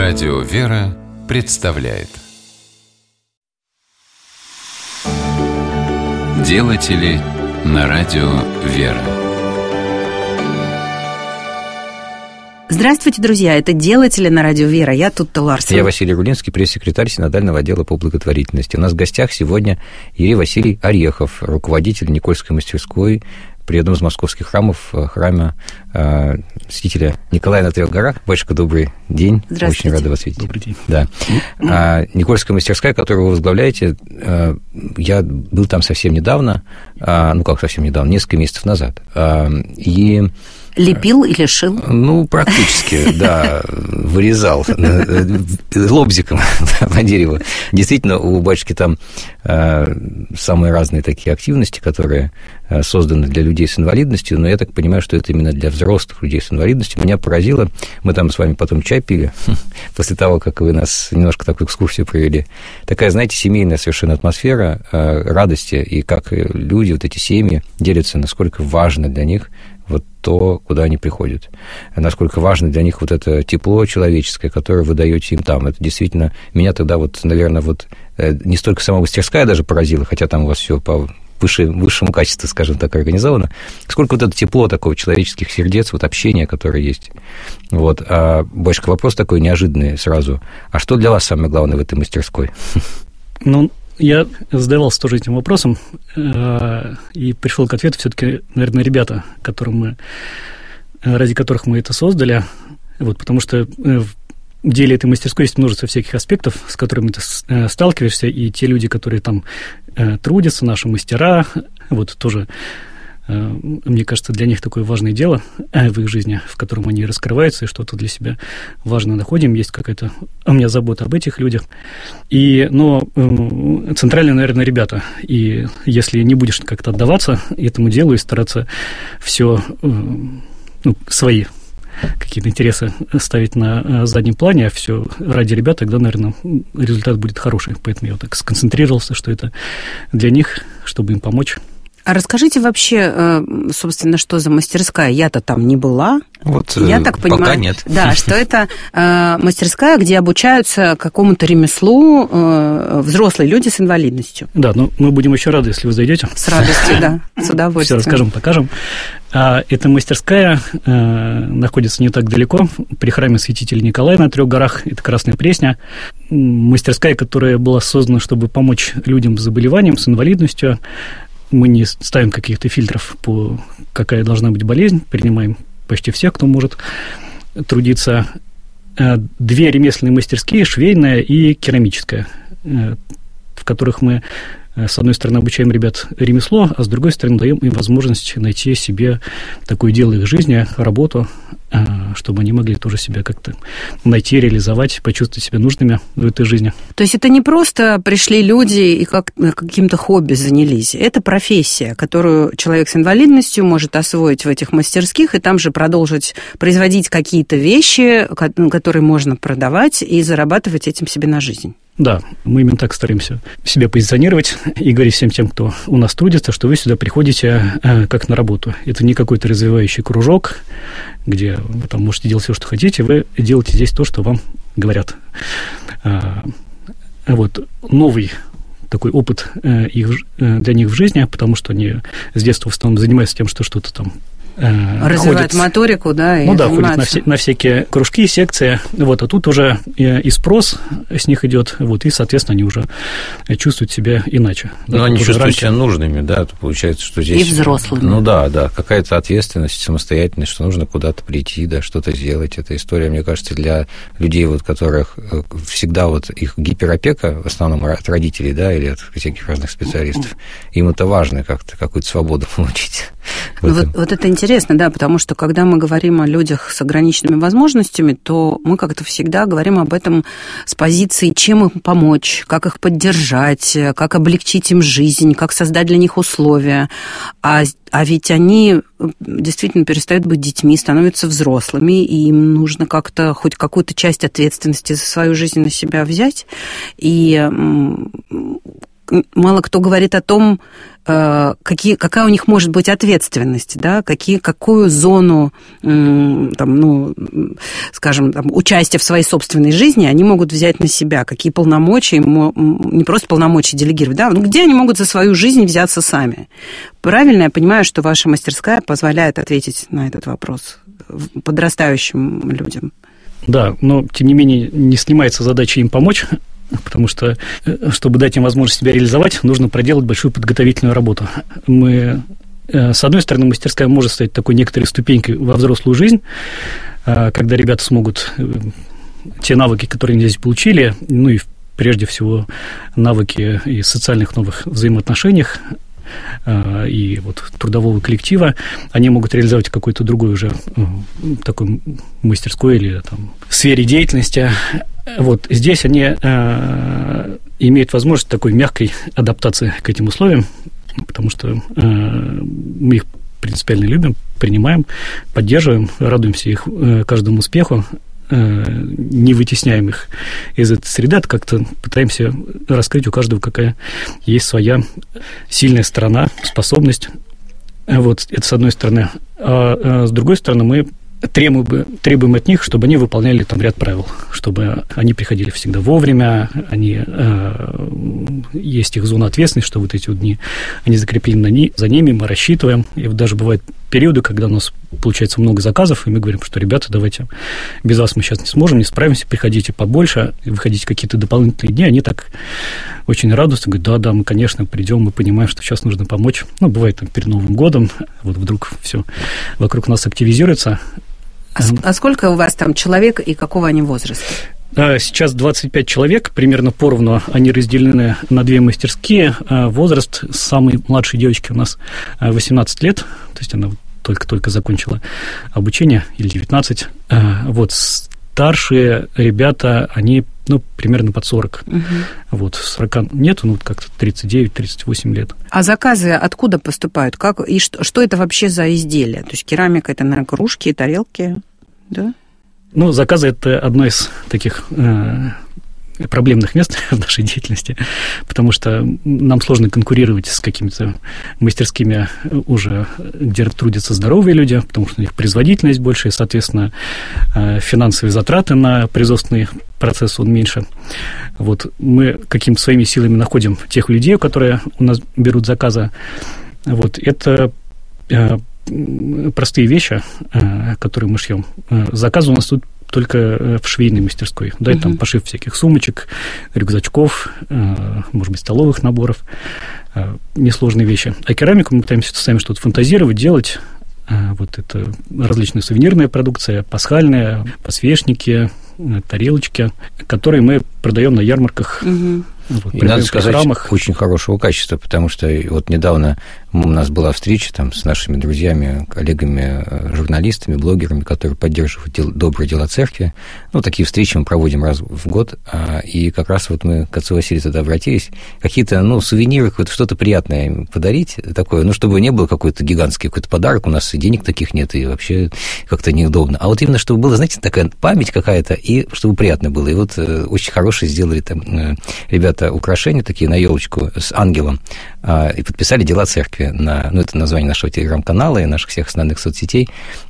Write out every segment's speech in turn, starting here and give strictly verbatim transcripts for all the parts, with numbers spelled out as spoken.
Радио «Вера» представляет Делатели на радио «Вера». Здравствуйте, друзья, это «Делатели» на радио «Вера». Я Тутта Ларсен. Я Василий Рулинский, пресс-секретарь Синодального отдела по благотворительности. У нас в гостях сегодня Ирий Василий Орехов, руководитель Никольской мастерской при одном из московских храмов, храме э, святителя Николая на Трех горах. Батюшка, добрый день. Здравствуйте. Очень рада вас видеть. Добрый день. Да. А, Никольская мастерская, которую вы возглавляете, э, я был там совсем недавно, э, ну как совсем недавно, несколько месяцев назад. Э, и Лепил или шил? Ну, практически, да, вырезал лобзиком по дереву. Действительно, у батюшки там самые разные такие активности, которые созданы для людей с инвалидностью, но я так понимаю, что это именно для взрослых людей с инвалидностью. Меня поразило, мы там с вами потом чай пили, после того, как вы нас немножко такую экскурсию провели. Такая, знаете, семейная совершенно атмосфера радости, и как люди, вот эти семьи, делятся, насколько важно для них вот то, куда они приходят. Насколько важно для них вот это тепло человеческое, которое вы даете им там. Это действительно меня тогда вот, наверное, вот не столько сама мастерская даже поразила, хотя там у вас все по выше, высшему качеству, скажем так, организовано, сколько вот это тепло такого человеческих сердец, вот общения, которое есть. Вот. А, батюшка, вопрос такой неожиданный сразу. А что для вас самое главное в этой мастерской? Ну, я задавался тоже этим вопросом э, и пришел к ответу все-таки, наверное, ребята, которым мы, ради которых мы это создали, вот, потому что в деле этой мастерской есть множество всяких аспектов, с которыми ты сталкиваешься, и те люди, которые там э, трудятся, наши мастера, вот тоже, э, мне кажется, для них такое важное дело э, в их жизни, в котором они раскрываются и что-то для себя важное находим, есть какая-то у меня забота об этих людях. И, но э, центральные, наверное, ребята, и если не будешь как-то отдаваться этому делу и стараться все э, ну, свои какие-то интересы ставить на заднем плане, а все ради ребят, тогда, наверное, результат будет хороший. Поэтому я так сконцентрировался, что это для них, чтобы им помочь. А расскажите вообще, собственно, что за мастерская? Я-то там не была. Вот, я так понимаю, пока нет. Да, что это э, мастерская, где обучаются какому-то ремеслу э, взрослые люди с инвалидностью. Да, ну мы будем еще рады, если вы зайдете. С радостью, да, с удовольствием. Все расскажем, покажем. А эта мастерская э, находится не так далеко, при храме святителя Николая на Трех горах, это Красная Пресня. Мастерская, которая была создана, чтобы помочь людям с заболеванием, с инвалидностью. Мы не ставим каких-то фильтров по какая должна быть болезнь, принимаем почти всех, кто может трудиться. Две ремесленные мастерские, швейная и керамическая, в которых мы, с одной стороны, обучаем ребят ремесло, а с другой стороны, даем им возможность найти себе такое дело их жизни, работу, чтобы они могли тоже себя как-то найти, реализовать, почувствовать себя нужными в этой жизни. То есть это не просто пришли люди и как, каким-то хобби занялись. Это профессия, которую человек с инвалидностью может освоить в этих мастерских и там же продолжить производить какие-то вещи, которые можно продавать и зарабатывать этим себе на жизнь. Да, мы именно так стараемся себя позиционировать и говорить всем тем, кто у нас трудится, что вы сюда приходите э, как на работу. Это не какой-то развивающий кружок, где вы там можете делать все, что хотите, вы делаете здесь то, что вам говорят. А, вот новый такой опыт э, их, э, для них в жизни, потому что они с детства в основном занимаются тем, что что-то там развивает моторику, да, и ну да, ходят на, все, на всякие кружки, секции, вот, а тут уже и спрос с них идет, вот, и, соответственно, они уже чувствуют себя иначе. Ну, да, они чувствуют раньше. себя нужными, да, получается, что здесь... И взрослыми. Ну да, да, какая-то ответственность, самостоятельность, что нужно куда-то прийти, да, что-то сделать. Эта история, мне кажется, для людей, вот, которых всегда вот их гиперопека, в основном от родителей, да, или от всяких разных специалистов, им это важно как-то, какую-то свободу получить. Ну, вот, вот это интересно, да, потому что когда мы говорим о людях с ограниченными возможностями, то мы как-то всегда говорим об этом с позиции, чем им помочь, как их поддержать, как облегчить им жизнь, как создать для них условия. А, а ведь они действительно перестают быть детьми, становятся взрослыми, и им нужно как-то хоть какую-то часть ответственности за свою жизнь на себя взять. И мало кто говорит о том, какие, какая у них может быть ответственность, да, какие, какую зону, там, ну, скажем, там, участия в своей собственной жизни они могут взять на себя, какие полномочия, не просто полномочия делегировать, да, ну, где они могут за свою жизнь взяться сами. Правильно я понимаю, что ваша мастерская позволяет ответить на этот вопрос подрастающим людям? Да, но, тем не менее, не снимается задача им помочь, потому что, чтобы дать им возможность себя реализовать, нужно проделать большую подготовительную работу. Мы, с одной стороны, мастерская может стать такой некоторой ступенькой во взрослую жизнь, когда ребята смогут те навыки, которые они здесь получили, ну и прежде всего навыки и социальных новых взаимоотношениях, и вот трудового коллектива, они могут реализовать в какой-то другой уже такой мастерской или там, в сфере деятельности. Вот здесь они э, имеют возможность такой мягкой адаптации к этим условиям, потому что э, мы их принципиально любим, принимаем, поддерживаем, радуемся их э, каждому успеху, не вытесняем их из этой среды, а как-то пытаемся раскрыть у каждого, какая есть своя сильная сторона, способность. Вот это с одной стороны. А с другой стороны, мы требуем, требуем от них, чтобы они выполняли там ряд правил, чтобы они приходили всегда вовремя, они, э, есть их зона ответственности, что вот эти вот дни, они закреплены на ни, за ними, мы рассчитываем. И вот даже бывают периоды, когда у нас получается много заказов, и мы говорим, что, ребята, давайте, без вас мы сейчас не сможем, не справимся, приходите побольше, выходите какие-то дополнительные дни. Они так очень радуются, говорят, да-да, мы, конечно, придем, мы понимаем, что сейчас нужно помочь. Ну, бывает там перед Новым годом, вот вдруг все вокруг нас активизируется. А, а сколько у вас там человек и какого они возраста? Сейчас двадцать пять человек, примерно поровну, они разделены на две мастерские. Возраст самой младшей девочки у нас восемнадцать лет, то есть она только-только закончила обучение, или девятнадцать. Вот старшие ребята, они, ну, примерно под сорок. Угу. Вот, сорока нету, ну, как-то тридцать девять тридцать восемь лет. А заказы откуда поступают? Как, и что, что это вообще за изделия? То есть керамика – это, наверное, кружки, тарелки, да? Ну, заказы – это одно из таких э, проблемных мест в нашей деятельности, потому что нам сложно конкурировать с какими-то мастерскими уже, где трудятся здоровые люди, потому что у них производительность больше, и, соответственно, э, финансовые затраты на производственный процесс, он меньше. Вот мы какими-то своими силами находим тех людей, которые у нас берут заказы. Вот это э, простые вещи, которые мы шьем. Заказы у нас тут только в швейной мастерской. Да, uh-huh. Там пошив всяких сумочек, рюкзачков, может быть, столовых наборов. Несложные вещи. А керамику мы пытаемся сами что-то фантазировать, делать. Вот это различная сувенирная продукция, пасхальная, подсвечники, тарелочки, которые мы продаем на ярмарках. Uh-huh. Вот, и надо сказать, храмах. Очень хорошего качества, потому что вот недавно у нас была встреча там с нашими друзьями, коллегами, журналистами, блогерами, которые поддерживают дел, добрые дела церкви. Ну, такие встречи мы проводим раз в год, и как раз вот мы к отцу Василию тогда обратились, какие-то, ну, сувениры, какое-то что-то приятное им подарить, такое, ну, чтобы не было какой-то гигантский какой-то подарок, у нас и денег таких нет, и вообще как-то неудобно. А вот именно, чтобы было, знаете, такая память какая-то, и чтобы приятно было. И вот очень хорошие сделали там ребята украшения такие на елочку с ангелом, и подписали «Дела церкви» на, ну, это название нашего телеграм-канала и наших всех основных соцсетей,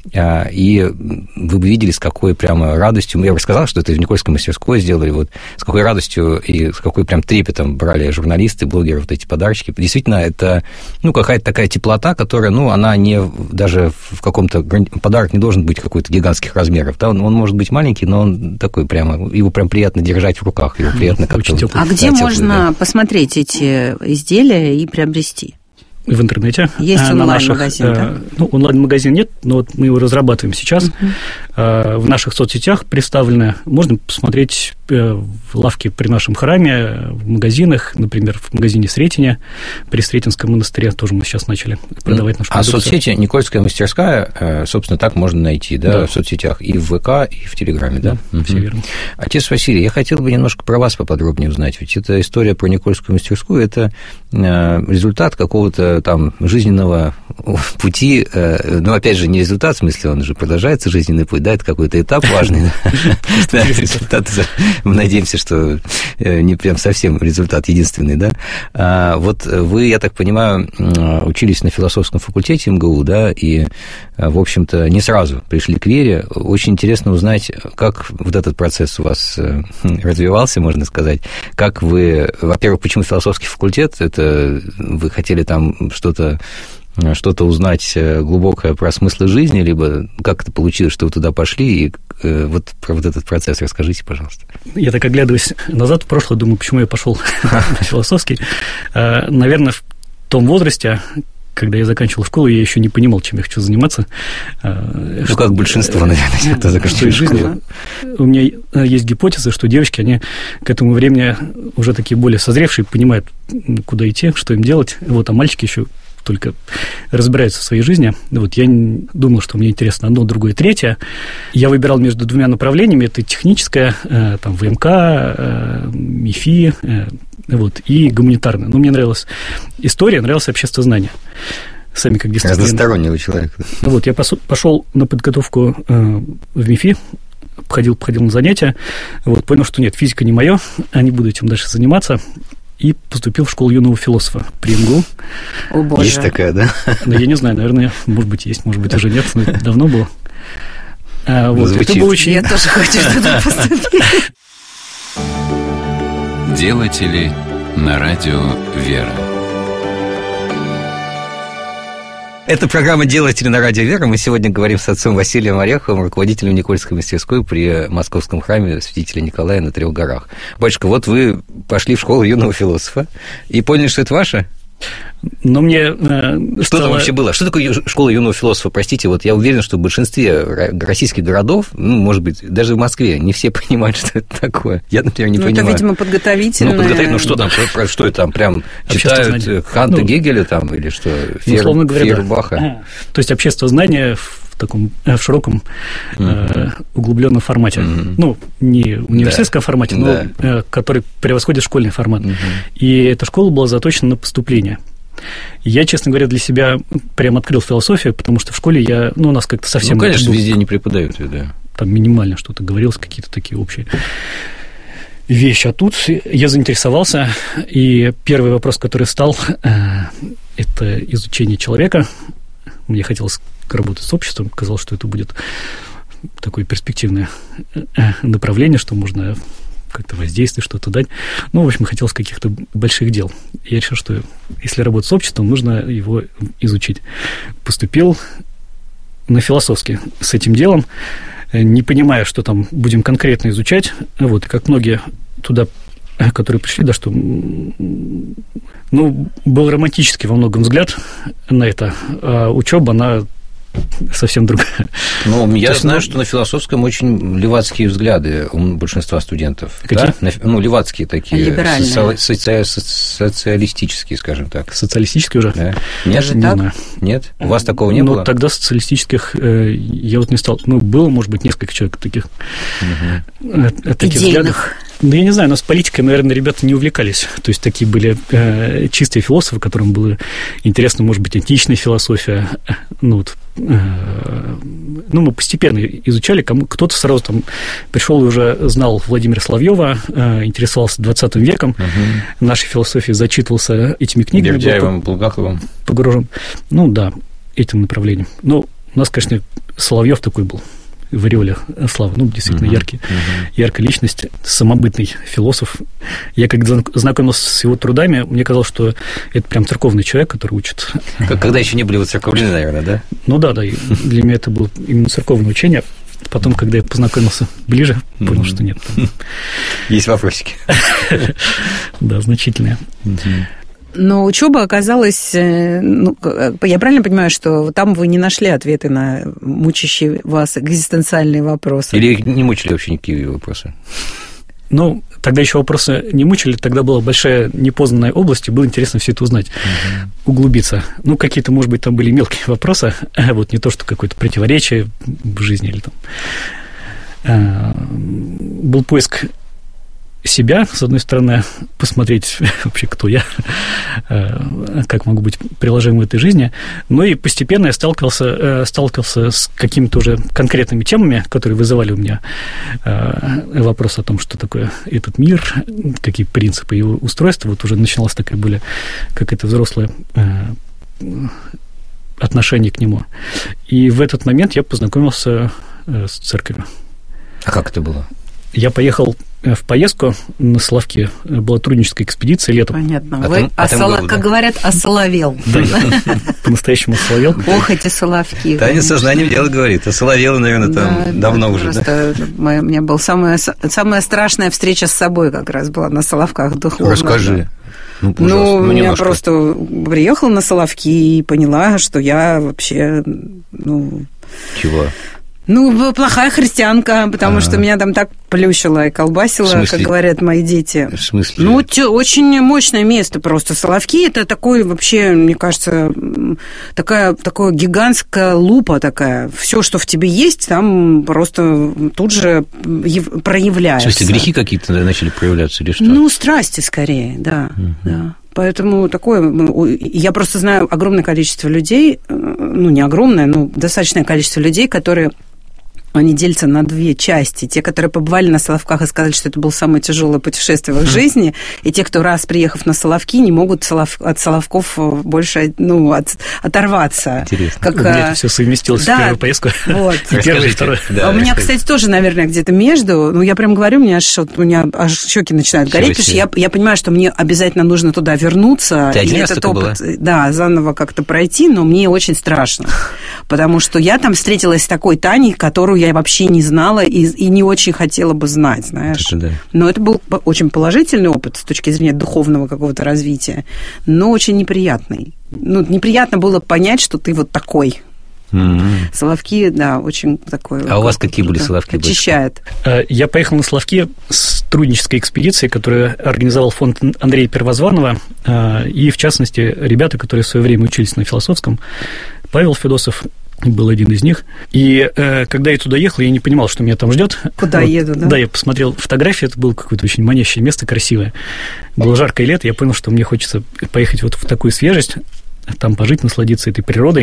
и вы бы видели, с какой прямо радостью, я бы сказал, что это в Никольской мастерской сделали, вот с какой радостью и с какой прям трепетом брали журналисты, блогеры вот эти подарочки. Действительно, это, ну, какая-то такая теплота, которая, ну, она не, даже в каком-то, подарок не должен быть какой-то гигантских размеров, да, он, он может быть маленький, но он такой прямо, его прям приятно держать в руках, его приятно как-то... А где можно посмотреть эти изделия и приобрести? В интернете. Есть онлайн-магазин, наших, да? Ну, онлайн-магазин нет, но вот мы его разрабатываем сейчас. Uh-huh. В наших соцсетях представлены. Можно посмотреть в лавке при нашем храме, в магазинах, например, в магазине Сретения, при Сретенском монастыре тоже мы сейчас начали продавать нашу продукцию. А соцсети «Никольская мастерская», собственно, так можно найти, да, да. в соцсетях, и в ВК, и в Телеграме, да? Да, uh-huh. все верно. Отец Василий, я хотел бы немножко про вас поподробнее узнать, ведь эта история про Никольскую мастерскую – это результат какого-то там жизненного пути, ну, опять же, не результат, в смысле, он же продолжается, жизненный путь, да, это какой-то этап важный, результат Мы надеемся, что не прям совсем результат единственный, да? А вот вы, я так понимаю, учились на философском факультете эм гэ у, да, и, в общем-то, не сразу пришли к вере. Очень интересно узнать, как вот этот процесс у вас развивался, можно сказать. Как вы, во-первых, почему философский факультет? Это вы хотели там что-то что-то узнать глубокое про смысл жизни, либо как это получилось, что вы туда пошли, и вот про вот этот процесс расскажите, пожалуйста. Я так оглядываюсь назад в прошлое, думаю, почему я пошел на философский. Наверное, в том возрасте, когда я заканчивал школу, я еще не понимал, чем я хочу заниматься. Ну, что, как большинство, наверное, кто заканчивает школу. У меня есть гипотеза, что девочки, они к этому времени уже такие более созревшие, понимают, куда идти, что им делать. Вот, а мальчики еще только разбираются в своей жизни. Вот я думал, что мне интересно одно, другое, третье. Я выбирал между двумя направлениями. Это техническое, там, вэ эм ка, МИФИ, вот, и гуманитарное. Но мне нравилась история, нравилось обществознание. Сами как дисциплина. Разностороннего человека. Вот, я пошел на подготовку в МИФИ, походил, походил на занятия, вот, понял, что нет, физика не мое, а не буду этим дальше заниматься. И поступил в школу юного философа при эм гэ у. О, боже. Есть такая, да? Ну, я не знаю, наверное, может быть, есть, может быть, уже нет, но это давно было. А, вот, это было очень... Я тоже хочу туда поступить. Делатели на радио «Вера». Это программа «Делатели на радио Вера». Мы сегодня говорим с отцом Василием Ореховым, руководителем Никольской мастерской при Московском храме Святителя Николая на Трех горах. Батюшка, вот вы пошли в школу юного философа и поняли, что это ваше? Но мне э, Что стало... там вообще было? Что такое школа юного философа? Простите, вот я уверен, что в большинстве российских городов, ну, может быть, даже в Москве, не все понимают, что это такое. Я, например, не ну, понимаю. Это, видимо, подготовительное. Ну, подготовительное, ну, что там, про, про, что это там, прям читают Канта, ну, Гегеля там, или что, Фейер, условно говоря, Фейербаха? Да. То есть общество знания в таком, в широком, uh-huh. э, углубленном формате. Uh-huh. Ну, не университетском да. формате, но да. э, который превосходит школьный формат. Uh-huh. И эта школа была заточена на поступление. Я, честно говоря, для себя прям открыл философию, потому что в школе я, ну, у нас как-то совсем... Ну, конечно, везде не преподают, да. Там минимально что-то говорилось, какие-то такие общие вещи. А тут я заинтересовался, и первый вопрос, который встал, это изучение человека. Мне хотелось работать с обществом, казалось, что это будет такое перспективное направление, что можно как-то воздействие, что-то дать. Ну, в общем, хотелось каких-то больших дел. Я решил, что если работать с обществом, нужно его изучить. Поступил на философский с этим делом, не понимая, что там будем конкретно изучать. Вот, и как многие туда, которые пришли, да, что... Ну, был романтический во многом взгляд на это, а учеба, она совсем другая. Ну, я есть, знаю, ну... что на философском очень левацкие взгляды у большинства студентов. Какие? Да? Ну, левацкие такие. Либеральные. Соци... Социалистические, скажем так. Социалистические уже? Да. Нет? Даже не так? знаю. Нет? У вас такого не ну, было? Ну, тогда социалистических э, я вот не стал. Ну, было, может быть, несколько человек таких, угу. э, таких взглядов. Да я не знаю, но с политикой, наверное, ребята не увлекались. То есть такие были э, чистые философы, которым было интересно, может быть, античная философия. Ну, вот, э, ну мы постепенно изучали. Кому, кто-то сразу там пришел и уже знал Владимира Соловьева, э, интересовался двадцатым веком, угу. нашей философией, зачитывался этими книгами. Бердяевым, Булгаковым. Погружен. Ну, да, этим направлением. Но у нас, конечно, Соловьев такой был. В ореоле славы. Ну, действительно, uh-huh, яркий, uh-huh. яркая личность, самобытный философ. Я, когда знакомился с его трудами, мне казалось, что это прям церковный человек, который учит. Когда еще не были воцерковлены, наверное, да? Ну, да, да. И для меня это было именно церковное учение. Потом, когда я познакомился ближе, понял, uh-huh. что нет. Есть вопросики. Да, значительные. Но учеба оказалась, ну, я правильно понимаю, что там вы не нашли ответы на мучащие вас экзистенциальные вопросы? Или не мучили вообще никакие вопросы? Ну, тогда еще вопросы не мучили, тогда была большая непознанная область, и было интересно все это узнать, угу. углубиться. Ну, какие-то, может быть, там были мелкие вопросы, вот не то, что какое-то противоречие в жизни или там. Был поиск себя, с одной стороны, посмотреть вообще, кто я, как могу быть приложим в этой жизни, но и постепенно я сталкивался, сталкивался с какими-то уже конкретными темами, которые вызывали у меня вопрос о том, что такое этот мир, какие принципы его устройства. Вот уже начиналась такая более какая-то взрослая отношение к нему. И в этот момент я познакомился с церковью. А как это было? Я поехал в поездку на Соловки. Была трудническая экспедиция летом. Понятно. А Вы, там, а там осоло... был, как да? говорят, осоловел. Да, по-настоящему осоловел. Ох, эти Соловки. Таня сознанием дела говорит. Осоловела, наверное, там давно уже. Просто у меня была самая страшная встреча с собой как раз была на Соловках духовно. Расскажи. Ну, ну, ну я просто приехала на Соловки и поняла, что я вообще, ну... Чего? Ну, плохая христианка, потому А-а-а. что меня там так плющило и колбасило, как говорят мои дети. В смысле? Ну, очень мощное место просто. Соловки – это такой вообще, мне кажется, такая, такая гигантская лупа такая. Все, что в тебе есть, там просто тут же проявляется. В смысле, грехи какие-то начали проявляться или что? Ну, страсти скорее, да, угу. да. Поэтому такое... Я просто знаю огромное количество людей, ну, не огромное, но достаточное количество людей, которые... Они делятся на две части. Те, которые побывали на Соловках и сказали, что это было самое тяжелое путешествие в их жизни, и те, кто раз приехав на Соловки, не могут от Соловков больше, ну, от, оторваться. Интересно. Как, у меня это все совместилось да, в первую поездку. Вот. И первую, и вторую. Да, а у меня, кстати, тоже, наверное, где-то между. Ну, я прям говорю, у меня аж, у меня аж щеки начинают гореть, потому что я, я понимаю, что мне обязательно нужно туда вернуться. Ты и этот опыт, была? Да, заново как-то пройти, но мне очень страшно. Потому что я там встретилась с такой Таней, которую я вообще не знала и, и не очень хотела бы знать, знаешь. Это да. Но это был очень положительный опыт с точки зрения духовного какого-то развития, но очень неприятный. Ну, неприятно было понять, что ты вот такой. Mm-hmm. Соловки, да, очень такой... А у вас какие были Соловки? Очищает. Я поехал на Соловки с труднической экспедицией, которую организовал фонд Андрея Первозванного, и, в частности, ребята, которые в свое время учились на философском, Павел Федосов был один из них. И э, когда я туда ехал, я не понимал, что меня там ждет. Куда вот, еду, да? Да, я посмотрел фотографии, это было какое-то очень манящее место, красивое. Было жаркое лето, я понял, что мне хочется поехать вот в такую свежесть, там пожить, насладиться этой природой,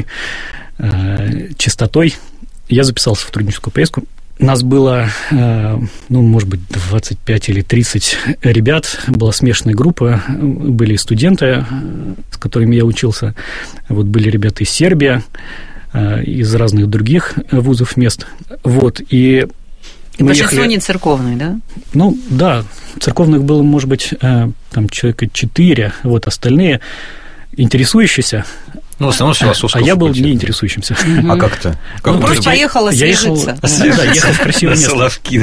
э, чистотой. Я записался в трудническую поездку. Нас было, э, ну, может быть, двадцать пять или тридцать ребят, была смешанная группа, были студенты, с которыми я учился, вот были ребята из Сербии, из разных других вузов, мест. Вот, и... И большинство ехали... не церковные, да? Ну, да, церковных было, может быть, там человека четыре, вот, остальные интересующиеся. Ну, в основном философского. А я был не интересующимся. Mm-hmm. А как-то? Как ну, просто поехал освежиться. Да, ехал в красивое место. Соловки,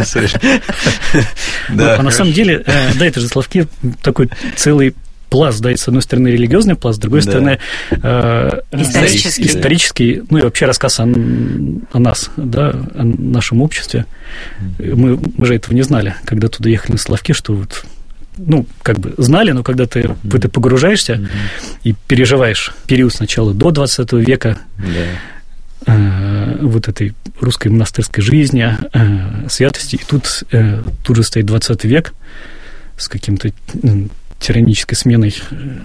да. А на самом деле, да, это же Соловки такой целый пласт, да, с одной стороны религиозный пласт, с другой да. стороны э, исторический. исторический, ну и вообще рассказ о, о нас, да, о нашем обществе. Мы, мы же этого не знали, когда туда ехали на Соловки, что вот, ну, как бы знали, но когда ты mm-hmm. в это погружаешься mm-hmm. и переживаешь период сначала до двадцатого века, yeah. э, вот этой русской монастырской жизни, э, святости, и тут, э, тут же стоит двадцатый век с каким-то тиранической сменой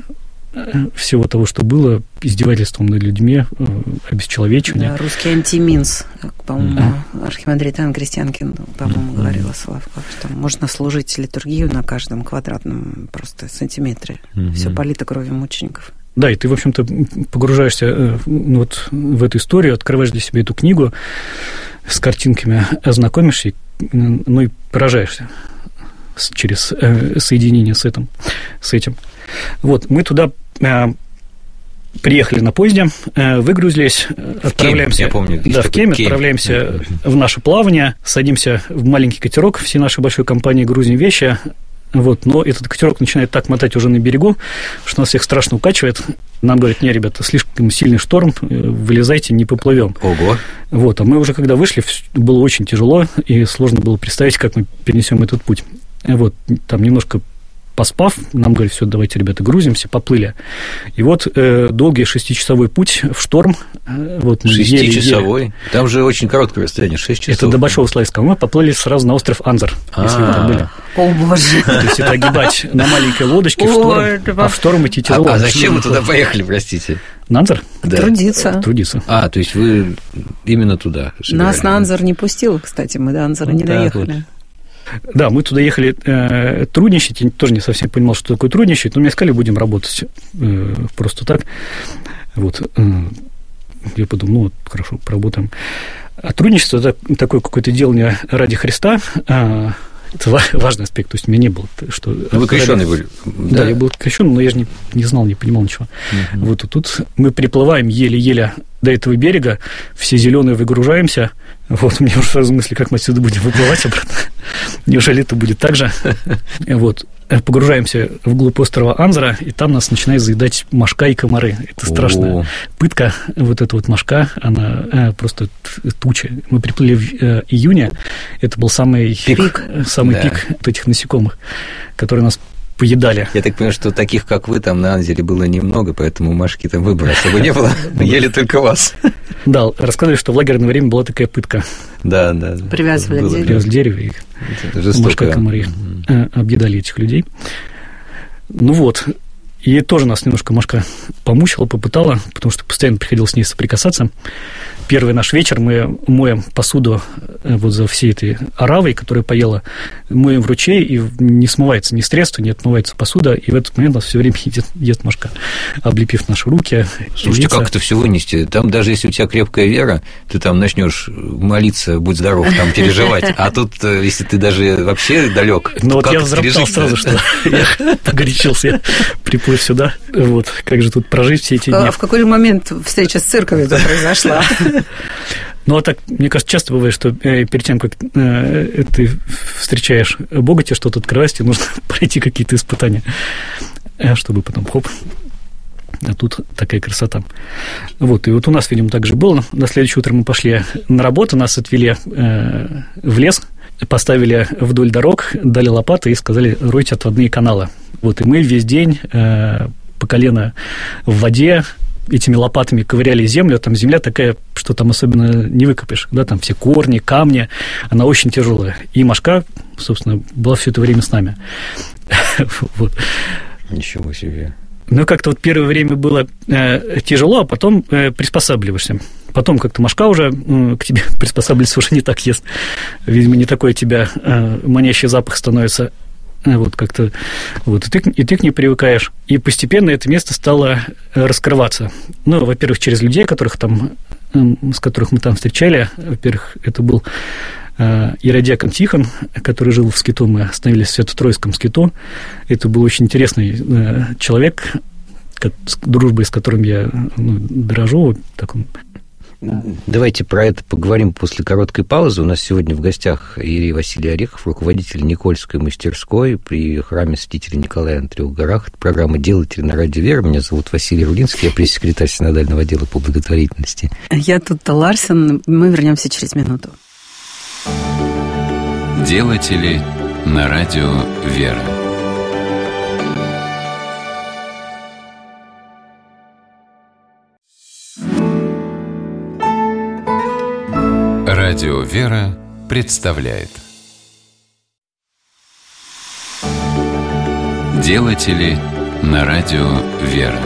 всего того, что было, издевательством над людьми, обесчеловечивание. Да, русский антиминс, как, по-моему, mm-hmm. архимандрит Иоанн Крестьянкин, по-моему, mm-hmm. говорил о Соловках, что можно служить литургию на каждом квадратном просто сантиметре. Mm-hmm. Все полито кровью мучеников. Да, и ты, в общем-то, погружаешься ну, вот в эту историю, открываешь для себя эту книгу с картинками, ознакомишься, ну и поражаешься через э, соединение с этим, с этим. Вот, мы туда э, приехали на поезде, э, выгрузились, в отправляемся... Кеме, я помню. Да, в Кеме, отправляемся mm-hmm. в наше плавание, садимся в маленький катерок, всей нашей большой компании грузим вещи, вот, но этот катерок начинает так мотать уже на берегу, что нас всех страшно укачивает. Нам говорят: не, ребята, слишком сильный шторм, вылезайте, не поплывем. Ого. Вот, а мы уже когда вышли, было очень тяжело, и сложно было представить, как мы перенесем этот путь. Вот, там немножко поспав, нам говорят, все, давайте, ребята, грузимся, поплыли. И вот э, долгий шестичасовой путь в шторм. Э, вот шестичасовой? Еле... Там же очень короткое расстояние, шесть часов. Это до Большого Славянска. Мы поплыли сразу на остров Анзор, если вы там были. О, боже. То есть это огибать на маленькой лодочке в шторм, а в шторм идти тяжело. А зачем вы туда поехали, простите? На Анзор? Трудиться. Трудиться. А, то есть вы именно туда собирали? Нас на Анзор не пустил, кстати, мы до Анзора не доехали. Да, мы туда ехали э, трудничать, я тоже не совсем понимал, что такое трудничать, но мне сказали, будем работать э, просто так. Вот. Э, я подумал, ну, хорошо, поработаем. А трудничество – это такое какое-то делание ради Христа. Э, это важный аспект, то есть у меня не было. Что вы крещеный были? Да, да, я был крещеный, но я же не, не знал, не понимал ничего. Uh-huh. Вот и тут мы приплываем еле-еле до этого берега, все зеленые выгружаемся. Вот, у меня уже сразу мысли, как мы отсюда будем выплывать обратно. Неужели это будет так же? Вот. Погружаемся вглубь острова Анзора, и там нас начинает заедать мошка и комары. Это страшная О. пытка. Вот эта вот мошка, она просто туча. Мы приплыли в июне. Это был самый пик, самый да. пик вот этих насекомых, которые нас поедали. Я так понимаю, что таких, как вы, там на Анзере было немного, поэтому мошки там выбора особо не было. Ели только вас. Да, рассказывали, что в лагерное время была такая пытка. Да, да. Привязывали к дереву. Привязывали к дереву, и мошка и комары объедали этих людей. Ну вот. И тоже нас немножко мошка помучила, попытала, потому что постоянно приходилось с ней соприкасаться. Первый наш вечер мы моем посуду вот за всей этой оравой, которая поела, моем в ручей, и не смывается ни средство, не отмывается посуда, и в этот момент у нас все время едет, едет мошка, облепив наши руки. Слушайте, лица. Как это все вынести? Там даже если у тебя крепкая вера, ты там начнешь молиться, будь здоров, там переживать, а тут, если ты даже вообще далек, ну вот я взроптал сразу, что я погорячился, я приплыл сюда, вот, как же тут прожить все эти дни. А в какой момент встреча с церковью произошла? Ну, а так, мне кажется, часто бывает, что э, перед тем, как э, ты встречаешь Бога, тебе что-то открывать, тебе нужно пройти какие-то испытания, чтобы потом хоп, а тут такая красота. Вот, и вот у нас, видимо, так же было. На следующее утро мы пошли на работу, нас отвели э, в лес, поставили вдоль дорог, дали лопаты и сказали, ройте отводные каналы. Вот, и мы весь день э, по колено в воде, этими лопатами ковыряли землю, там земля такая, что там особенно не выкопаешь, да, там все корни, камни, она очень тяжелая. И мошка, собственно, была все это время с нами. Вот. Ничего себе. Ну, как-то вот первое время было э, тяжело, а потом э, приспосабливаешься. Потом как-то мошка уже э, к тебе приспосабливаться уже не так ест. Видимо, не такой у тебя э, манящий запах становится. Вот как-то вот, и, ты, и ты к ней привыкаешь. И постепенно это место стало раскрываться. Ну, во-первых, через людей, которых там, с которых мы там встречали. Во-первых, это был э, иродиакон Тихон, который жил в Скиту. Мы остановились в Свято-Троицком Скиту. Это был очень интересный э, человек, как, с дружбой с которым я ну, дорожу. Так он... Давайте про это поговорим после короткой паузы. У нас сегодня в гостях иерей Василий Орехов, руководитель Никольской мастерской при храме святителя Николая на Трех горах. Это программа «Делатели» на радио «Вера». Меня зовут Василий Рулинский, я пресс-секретарь Синодального отдела по благотворительности. Я Тутта Ларсен. Мы вернемся через минуту. «Делатели» на радио «Вера». Радио «Вера» представляет «Делатели» на радио «Вера».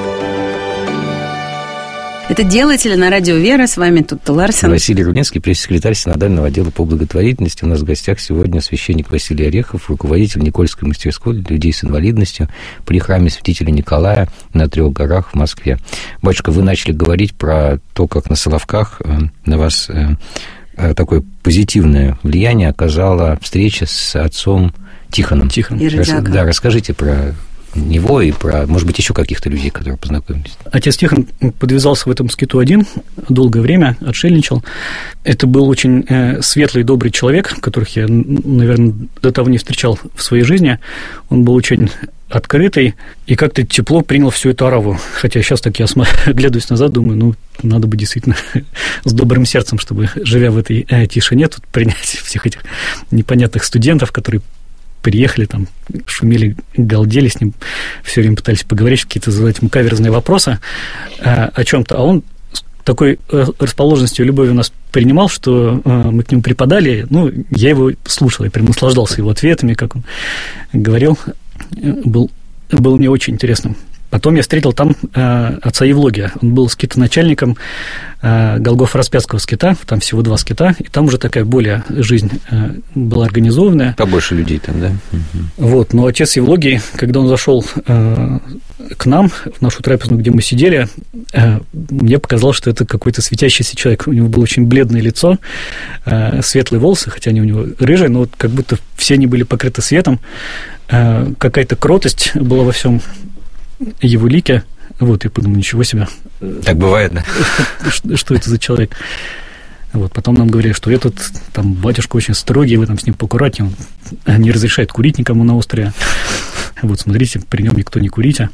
Это «Делатели» на радио «Вера». С вами Тутта Ларсен. Василий Рудинский, пресс-секретарь Синодального отдела по благотворительности. У нас в гостях сегодня священник Василий Орехов, руководитель Никольской мастерской для людей с инвалидностью при храме святителя Николая на Трех горах в Москве. Батюшка, вы начали говорить про то, как на Соловках на вас такое позитивное влияние оказала встреча с отцом Тихоном. Тихон. Рас, да, расскажите про него и про, может быть, еще каких-то людей, которые познакомились. Отец Тихон подвязался в этом скиту один, долгое время отшельничал. Это был очень э, светлый, добрый человек, которых я, наверное, до того не встречал в своей жизни. Он был очень открытый и как-то тепло принял всю эту ораву. Хотя сейчас так я глядусь назад, думаю, ну, надо бы действительно с добрым сердцем, чтобы, живя в этой э, тишине, тут принять всех этих непонятных студентов, которые приехали, там, шумели, галдели с ним, все время пытались поговорить, какие-то задать ему каверзные вопросы э, о чем-то, а он такой расположенностью и любовью нас принимал, что э, мы к нему припадали, ну, я его слушал, я прям наслаждался его ответами, как он говорил, был, был мне очень интересным. Потом я встретил там э, отца Евлогия. Он был скитоначальником э, Голгофо-Распятского скита. Там всего два скита. И там уже такая более жизнь э, была организованная. Побольше людей там, да? Вот. Но отец Евлогий, когда он зашел э, к нам, в нашу трапезную, где мы сидели, э, мне показалось, что это какой-то светящийся человек. У него было очень бледное лицо, э, светлые волосы, хотя они у него рыжие, но вот как будто все они были покрыты светом. Э, какая-то кротость была во всем его лике. Вот, я подумал, ничего себе. Так бывает, да? Что, что это за человек? Вот, потом нам говорили, что этот там батюшка очень строгий, вы там с ним поаккуратнее, он не разрешает курить никому на острове. Вот, смотрите, при нем никто не курите.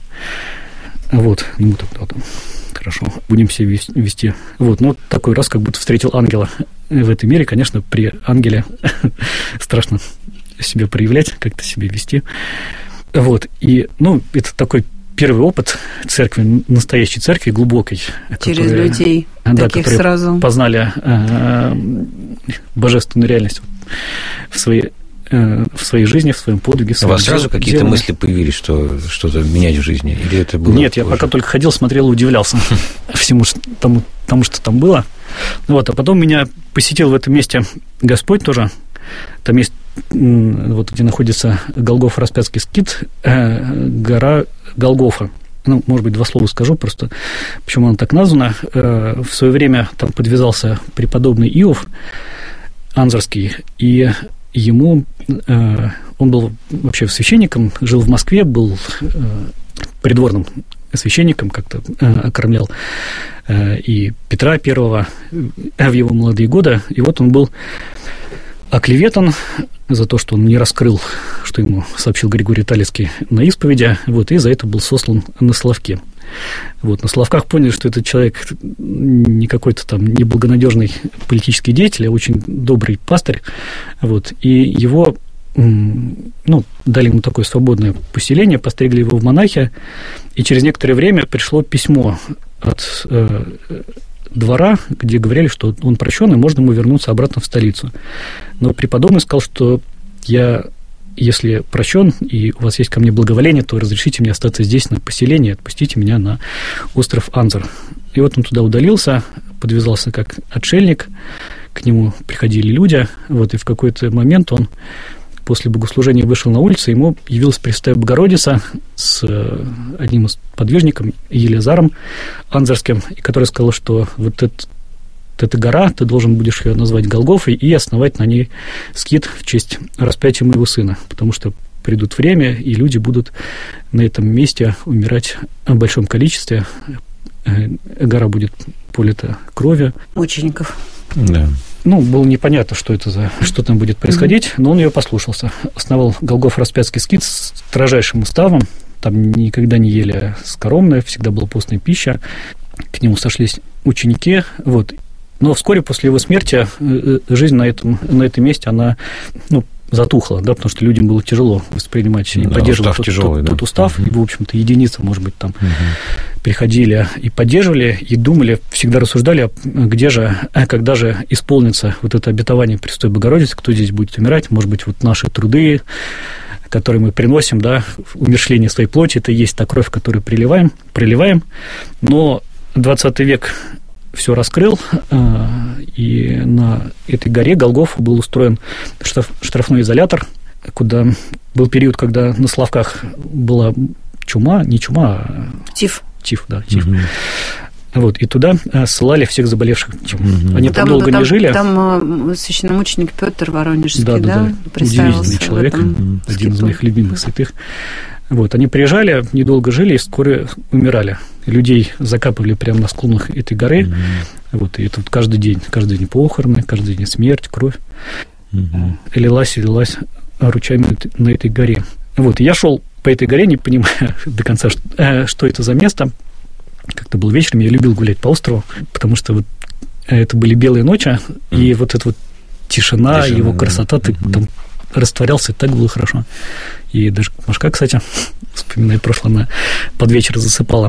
Вот, ну, тогда там, хорошо, будем себя вести. Вот, ну, такой раз, как будто встретил ангела в этом мире. Конечно, при ангеле страшно себя проявлять, как-то себя вести. Вот, и, ну, это такой первый опыт церкви, настоящей церкви, глубокой. Через которые, людей, да, таких которые сразу. Познали э, божественную реальность в своей, э, в своей жизни, в своем подвиге. У вас сразу какие-то делами. мысли появились, что что-то менять в жизни? Или это было Нет, я позже? пока только ходил, смотрел и удивлялся всему тому, тому, что там было. Вот, а потом меня посетил в этом месте Господь тоже. Там есть, вот где находится Голгофо-Распятский скит, гора Голгофа. Ну, может быть, два слова скажу просто, почему она так названа. В свое время там подвязался преподобный Иов Анзорский, и ему, он был вообще священником, жил в Москве, был придворным священником, как-то окормлял и Петра Первого в его молодые годы, и вот он был оклеветан за то, что он не раскрыл, что ему сообщил Григорий Талицкий на исповеди, вот, и за это был сослан на Соловки. Вот, на Соловках поняли, что этот человек не какой-то там неблагонадежный политический деятель, а очень добрый пастырь, вот, и его, ну, дали ему такое свободное поселение, постригли его в монахи, и через некоторое время пришло письмо от э, двора, где говорили, что он прощен, и можно ему вернуться обратно в столицу. Но преподобный сказал, что я, если прощен, и у вас есть ко мне благоволение, то разрешите мне остаться здесь на поселении, отпустите меня на остров Анзор. И вот он туда удалился, подвязался как отшельник, к нему приходили люди, вот, и в какой-то момент он после богослужения вышел на улицу, ему явилась Пресвятая Богородица с одним из подвижников, Елизаром Анзорским, и который сказал, что вот этот эта гора, ты должен будешь ее назвать Голгофой и основать на ней скит в честь распятия моего сына, потому что придут время, и люди будут на этом месте умирать в большом количестве, гора будет полита кровью. Мучеников. Да. Ну, было непонятно, что это за, что там будет происходить, но он ее послушался. Основал Голгофо-Распятский скит с строжайшим уставом, там никогда не ели скоромное, всегда была постная пища, к нему сошлись ученики, вот. Но вскоре после его смерти жизнь на этом, на этом месте, она, ну, затухла, да, потому что людям было тяжело воспринимать и да, поддерживать тот, тяжелый, тот, да. тот устав, угу. И, в общем-то, единицы, может быть, там угу. приходили и поддерживали, и думали, всегда рассуждали, где же, когда же исполнится вот это обетование Пресвятой Богородицы, кто здесь будет умирать, может быть, вот наши труды, которые мы приносим, да, умерщвление своей плоти, это и есть та кровь, которую приливаем, приливаем, но двадцатый век все раскрыл, и на этой горе Голгофа был устроен штрафной изолятор, куда был период, когда на Соловках была чума, не чума, а тиф. Тиф, да, тиф. Угу. Вот, и туда ссылали всех заболевших. Угу. Они там, там долго там, не жили. Там священномученик Петр Воронежский, да, да, да, да. Удивительный человек, один скиту. из моих любимых святых. Вот, они приезжали, недолго жили и вскоре умирали. Людей закапывали прямо на склонах этой горы. Mm-hmm. Вот, и это вот каждый день, каждый день похороны, каждый день смерть, кровь. Mm-hmm. И лилась, и лилась ручьями на этой горе. Вот, и я шел по этой горе, не понимая до конца, что, что это за место. Как-то был вечером, я любил гулять по острову, потому что вот это были белые ночи, mm-hmm. и вот эта вот тишина, тишина его красота, да. ты mm-hmm. там растворялся, и так было хорошо. И даже Машка, кстати, вспоминает прошлое, она под вечер засыпала.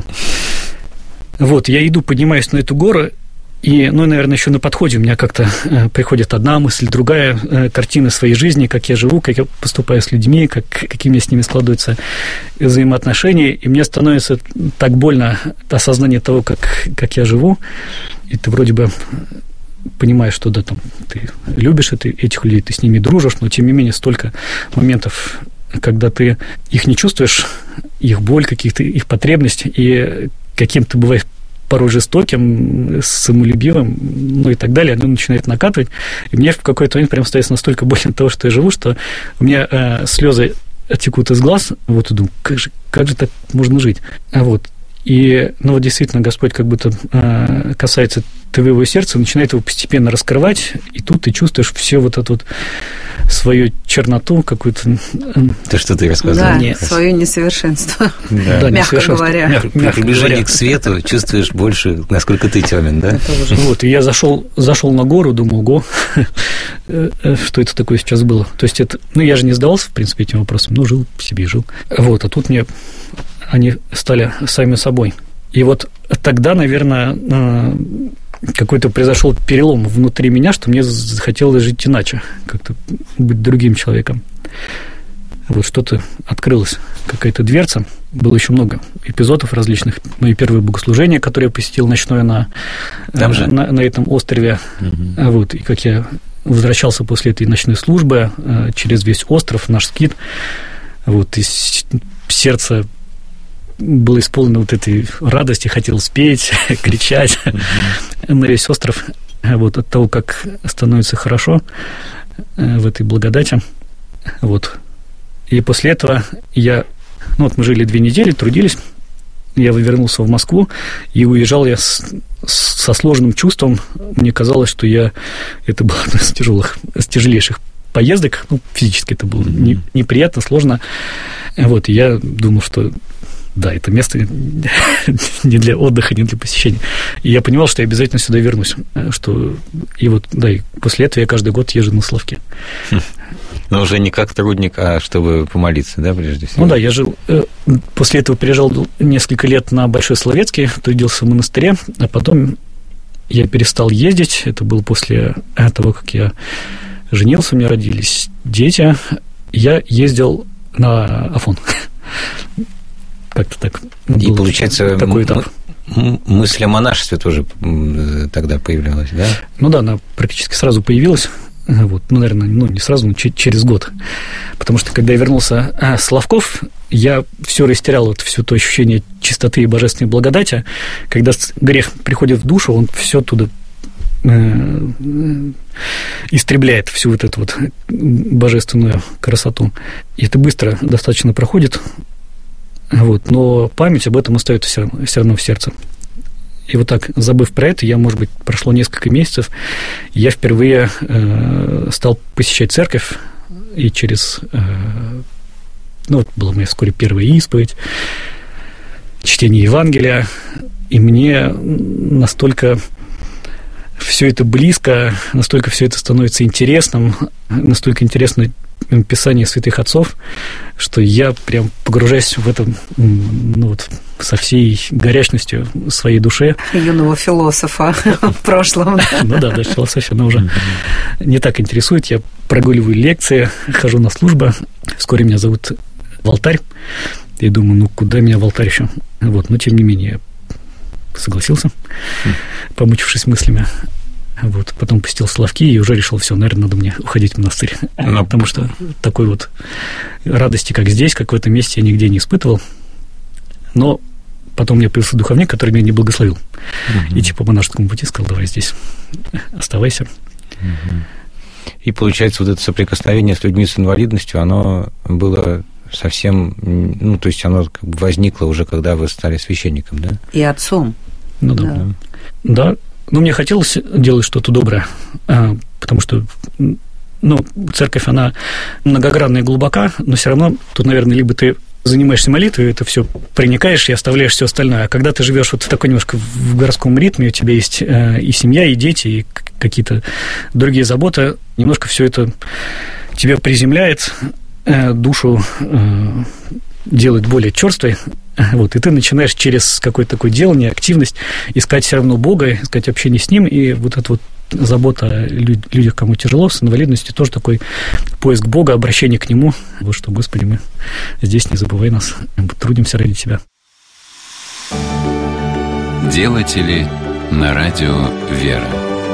Вот, я иду, поднимаюсь на эту гору, и, ну, наверное, еще на подходе у меня как-то э, приходит одна мысль, другая э, картина своей жизни, как я живу, как я поступаю с людьми, как, какие у меня с ними складываются взаимоотношения, и мне становится так больно осознание того, как, как я живу, и ты вроде бы понимаешь, что да, там, ты любишь это, этих людей, ты с ними дружишь, но, тем не менее, столько моментов, когда ты их не чувствуешь, их боль, каких-то их потребности, и каким ты бываешь порой жестоким, самолюбивым, ну и так далее, оно начинает накатывать. И мне в какой-то момент прям становится настолько больно от того, что я живу, что у меня э, слезы текут из глаз, вот, и думаю, как же, как же так можно жить? А вот, и, ну вот действительно, Господь как будто э, касается твоего сердца, начинает его постепенно раскрывать, и тут ты чувствуешь все вот эту вот свою черноту какую-то. То, что ты рассказывал. Да, Нет. свое несовершенство, да. Да, мягко говоря. Мягко, При приближении к свету чувствуешь больше, насколько ты темен, да? Вот, и я зашел, зашел на гору, думал, ого, что это такое сейчас было. То есть это, ну, я же не задавался, в принципе, этим вопросом, ну, жил себе, жил. Вот, а тут мне они стали сами собой. И вот тогда, наверное, какой-то произошел перелом внутри меня, что мне захотелось жить иначе, как-то быть другим человеком. Вот что-то открылось, какая-то дверца. Было еще много эпизодов различных. Мои первые богослужения, которые я посетил ночное на, Там же? на, на этом острове. Угу. Вот, и как я возвращался после этой ночной службы через весь остров, наш скит. Вот, и сердце было исполнено вот этой радости, хотел спеть, кричать на весь остров, вот, от того, как становится хорошо в этой благодати. Вот. И после этого я... Ну, вот мы жили две недели, трудились, я вернулся в Москву, и уезжал я с, со сложным чувством. Мне казалось, что я... Это было одно из тяжелых, из тяжелейших поездок, ну, физически это было не, неприятно, сложно. Вот, и я думал, что да, это место не для отдыха, не для посещения. И я понимал, что я обязательно сюда вернусь. Что... И вот, да, и после этого я каждый год езжу на Славки. Но уже не как трудник, а чтобы помолиться, да, прежде всего? Ну да, я жил... После этого переезжал несколько лет на Большой Соловецкий, трудился в монастыре, а потом я перестал ездить. Это было после того, как я женился, у меня родились дети. Я ездил на Афон. Как-то так. И, получается, такой этап. Мысль о монашестве тоже тогда появлялась, да? Ну да, она практически сразу появилась. Вот, ну, наверное, ну, не сразу, но через год. Потому что, когда я вернулся а, с Лавков, я все растерял, вот, все то ощущение чистоты и божественной благодати. Когда грех приходит в душу, он все оттуда э, истребляет всю вот эту вот божественную красоту. И это быстро достаточно проходит. Вот, но память об этом остается все равно, все равно в сердце. И вот так, забыв про это, я, может быть, прошло несколько месяцев, я впервые э, стал посещать церковь, и через... Э, ну, вот была моя вскоре первая исповедь, чтение Евангелия, и мне настолько все это близко, настолько все это становится интересным, настолько интересно Писание святых отцов, что я прям погружаюсь в это, ну, вот, со всей горячностью своей души. Юного философа в прошлом. Ну да, даже философия, она уже не так интересует. Я прогуливаю лекции, хожу на службы. Вскоре меня зовут в алтарь. И думаю, ну, куда меня в алтарь еще? Вот, но тем не менее, я согласился, помучившись мыслями. Вот, потом посетил Славки и уже решил, все, наверное, надо мне уходить в монастырь. Но... Потому что такой вот радости, как здесь, как в этом месте, я нигде не испытывал. Но потом у меня появился духовник, который меня не благословил. Угу. И типа по монашескому пути сказал, давай здесь оставайся. Угу. И получается, вот это соприкосновение с людьми с инвалидностью, оно было совсем... Ну, то есть оно как бы возникло уже, когда вы стали священником, да? И отцом. Ну да. Да. Да. Ну, мне хотелось делать что-то доброе, потому что, ну, церковь, она многогранная и глубока, но все равно тут, наверное, либо ты занимаешься молитвой, это все проникаешь и оставляешь все остальное. А когда ты живешь вот в такой немножко в городском ритме, у тебя есть и семья, и дети, и какие-то другие заботы, немножко все это тебя приземляет, душу делает более черствой, вот, и ты начинаешь через какое-то такое делание, активность искать все равно Бога, искать общение с Ним, и вот эта вот забота о людях, кому тяжело, с инвалидностью, тоже такой поиск Бога, обращение к Нему, вот что, Господи, мы здесь, не забывай нас, мы трудимся ради Тебя. Делатели на радио «Вера».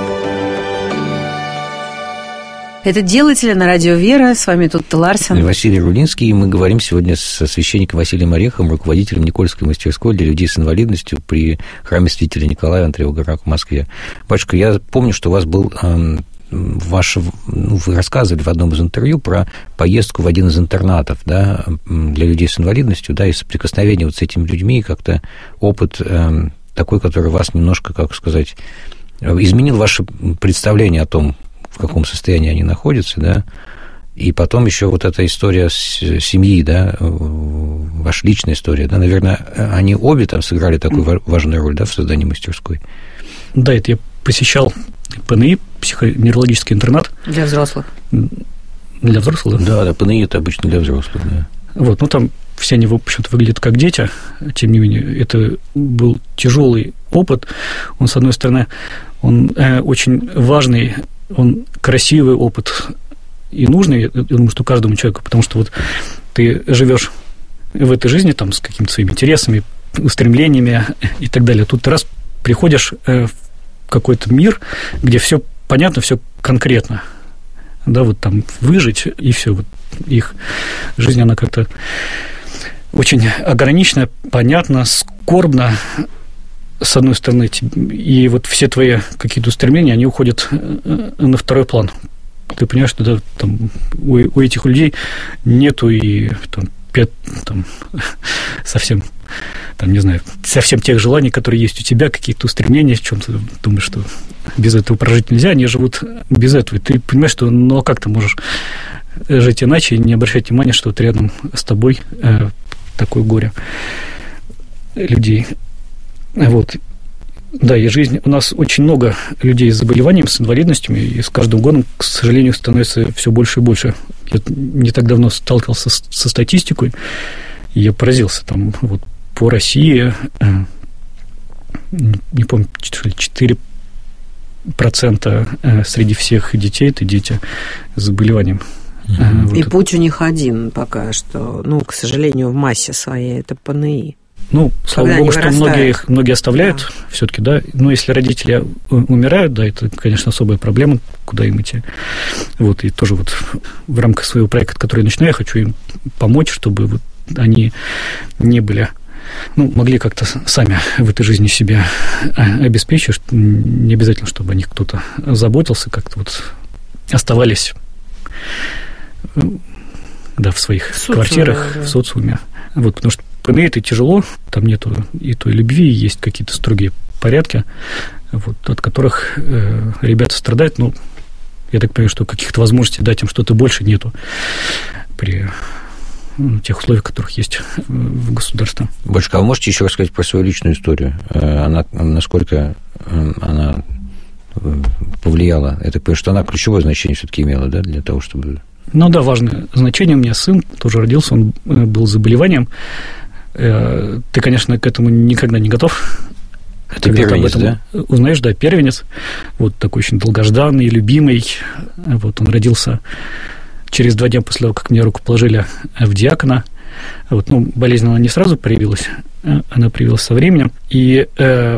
Это «Делатели» на радио «Вера». С вами тут Ларсен. И Василий Рулинский. И мы говорим сегодня со священником Василием Ореховым, руководителем Никольской мастерской для людей с инвалидностью при храме святителя Николая в Андреевых Горах в Москве. Батюшка, я помню, что у вас был... Ваш, ну, вы рассказывали в одном из интервью про поездку в один из интернатов, да, для людей с инвалидностью, да, и соприкосновение вот с этими людьми, как-то опыт э, такой, который вас немножко, как сказать, изменил ваше представление о том, в каком состоянии они находятся, да, и потом еще вот эта история с семьи, да, ваша личная история, да, наверное, они обе там сыграли такую важную роль, да, в создании мастерской. Да, это я посещал ПНИ, психоневрологический интернат. Для взрослых. Для взрослых, да? Да, да, ПНИ это обычно для взрослых, да. Вот, ну там все они, в общем-то, выглядят как дети, тем не менее, это был тяжелый опыт. Он, с одной стороны, он э, очень важный, он красивый опыт и нужный, я думаю, что каждому человеку, потому что вот ты живешь в этой жизни там с какими-то своими интересами, устремлениями и так далее. Тут ты раз приходишь в какой-то мир, где все понятно, все конкретно. Да, вот там выжить, и все. Вот их жизнь, она как-то очень ограничена, понятна, скорбна, с одной стороны, и вот все твои какие-то устремления, они уходят на второй план. Ты понимаешь, что да, там, у, у этих людей нету и там, пять, там, совсем, там, не знаю, совсем тех желаний, которые есть у тебя, какие-то устремления, в чем-то думаешь, что без этого прожить нельзя, они живут без этого. И ты понимаешь, что ну а как ты можешь жить иначе и не обращать внимания, что вот рядом с тобой э, такое горе людей. Вот. Да, и жизнь... У нас очень много людей с заболеванием, с инвалидностями, и с каждым годом, к сожалению, становится все больше и больше. Я не так давно сталкивался с, со статистикой, и я поразился. Там вот по России, не помню, четыре процента среди всех детей – это дети с заболеванием. Mm-hmm. Вот. И путь у них один пока что, ну, к сожалению, в массе своей – это ПНИ. Ну, слава Когда богу, что многие, многие оставляют да. все-таки, да. Но если родители умирают, да, это, конечно, особая проблема, куда им идти. Вот, и тоже вот в рамках своего проекта, который я начинаю, я хочу им помочь, чтобы вот они не были, ну, могли как-то сами в этой жизни себя обеспечить, не обязательно, чтобы о них кто-то заботился, как-то вот оставались, да, в своих в квартирах, да. в социуме. Вот, потому что ПНИ это тяжело, там нету и той любви, есть какие-то строгие порядки, вот, от которых э, ребята страдают, но я так понимаю, что каких-то возможностей дать им что-то больше нету при ну, тех условиях, которых есть в государстве. Батюшка, а вы можете еще рассказать про свою личную историю? Она, насколько она повлияла? Я так понимаю, что она ключевое значение все-таки имела, да, для того, чтобы... Ну да, важное значение. У меня сын тоже родился, он был с заболеванием. Ты, конечно, к этому никогда не готов. Ты когда первенец, ты об этом да? узнаешь, да, первенец. Вот такой очень долгожданный, любимый. Вот он родился через два дня после того, как мне руку положили в диакона. Вот, ну, болезнь она не сразу проявилась, она проявилась со временем. И э,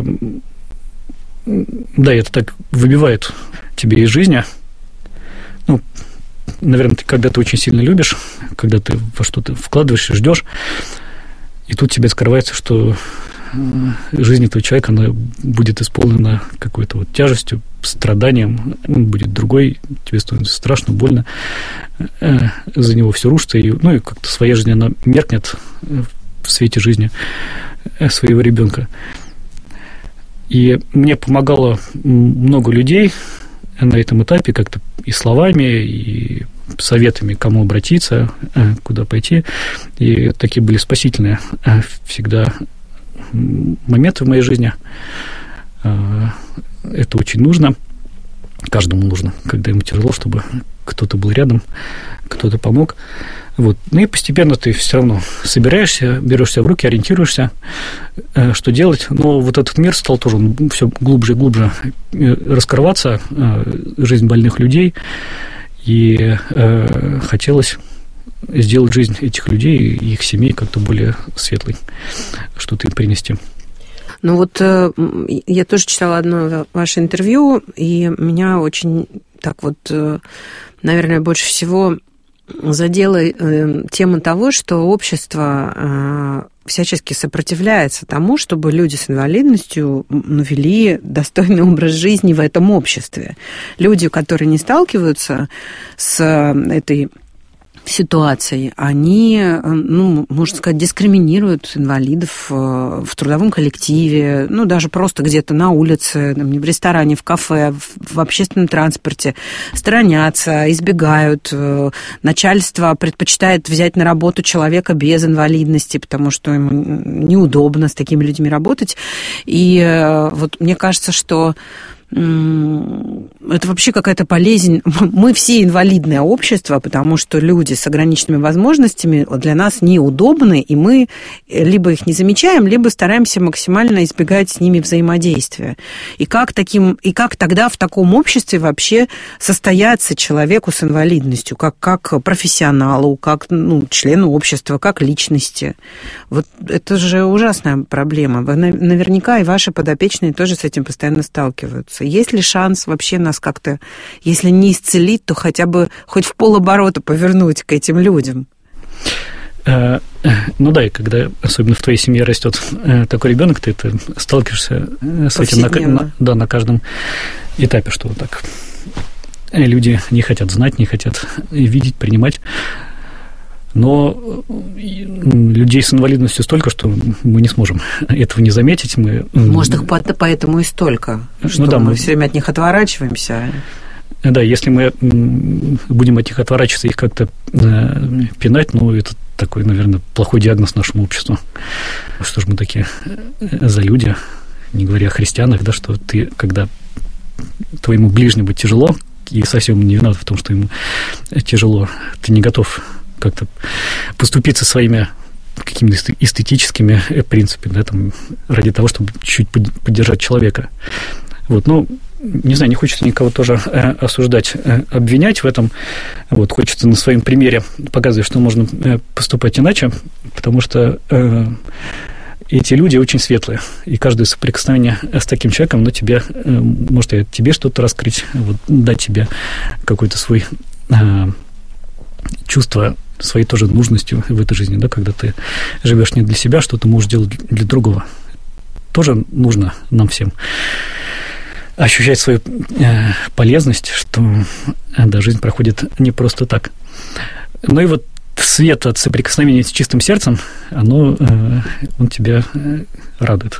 да, это так выбивает тебе из жизни. Ну, наверное, ты, когда ты очень сильно любишь, когда ты во что-то вкладываешь и ждешь, и тут тебе скрывается, что жизнь этого человека, она будет исполнена какой-то вот тяжестью, страданием, он будет другой, тебе становится страшно, больно, за него все рушится, и, ну и как-то своя жизнь, она меркнет в свете жизни своего ребенка. И мне помогало много людей на этом этапе как-то и словами, и советами, к кому обратиться, куда пойти. И такие были спасительные всегда моменты в моей жизни. Это очень нужно. каждому нужно, когда ему тяжело, чтобы кто-то был рядом, кто-то помог. Вот. Ну и постепенно ты все равно собираешься, берешь себя в руки, ориентируешься, что делать. Но вот этот мир стал тоже все глубже и глубже раскрываться, жизнь больных людей, и хотелось сделать жизнь этих людей и их семей как-то более светлой, что-то им принести. Ну вот я тоже читала одно ваше интервью, и меня очень так вот, наверное, больше всего задела тема того, что общество всячески сопротивляется тому, чтобы люди с инвалидностью ну, вели достойный образ жизни в этом обществе. Люди, которые не сталкиваются с этой ситуацией, они, ну, можно сказать, дискриминируют инвалидов в трудовом коллективе, ну, даже просто где-то на улице, в ресторане, в кафе, в общественном транспорте, сторонятся, избегают. Начальство предпочитает взять на работу человека без инвалидности, потому что ему неудобно с такими людьми работать. И вот мне кажется, что это вообще какая-то болезнь. Мы все инвалидное общество, потому что люди с ограниченными возможностями для нас неудобны, и мы либо их не замечаем, либо стараемся максимально избегать с ними взаимодействия. И как, таким, и как тогда в таком обществе вообще состояться человеку с инвалидностью, как, как профессионалу, как ну, члену общества, как личности? Вот это же ужасная проблема. Вы наверняка и ваши подопечные тоже с этим постоянно сталкиваются. Есть ли шанс вообще нас как-то, если не исцелить, то хотя бы хоть в полоборота повернуть к этим людям? Ну да, и когда особенно в твоей семье растет такой ребенок, ты это сталкиваешься с этим на, да, на каждом этапе, что вот так люди не хотят знать, не хотят видеть, принимать. Но людей с инвалидностью столько, что мы не сможем этого не заметить. Мы... Может, их поэтому и столько, что ну, да, мы, мы все время от них отворачиваемся. Да, если мы будем от них отворачиваться, их как-то пинать, ну, это такой, наверное, плохой диагноз нашему обществу. Что ж мы такие за люди, не говоря о христианах, да, что ты, когда твоему ближнему тяжело, и совсем не виноват в том, что ему тяжело, ты не готов как-то поступиться своими какими-то эстетическими принципами, да, там, ради того, чтобы чуть-чуть поддержать человека. Вот, ну, не знаю, не хочется никого тоже э, осуждать, э, обвинять в этом. Вот, хочется на своем примере показывать, что можно э, поступать иначе, потому что э, эти люди очень светлые, и каждое соприкосновение с таким человеком, ну, тебе, э, может, тебе что-то раскрыть, вот, дать тебе какой-то свой э, чувство своей тоже нужностью в этой жизни, да, когда ты живешь не для себя, что ты можешь делать для другого. Тоже нужно нам всем ощущать свою э, полезность, что э, да, жизнь проходит не просто так. Ну и вот свет от соприкосновения с чистым сердцем, оно, э, он тебя э, радует.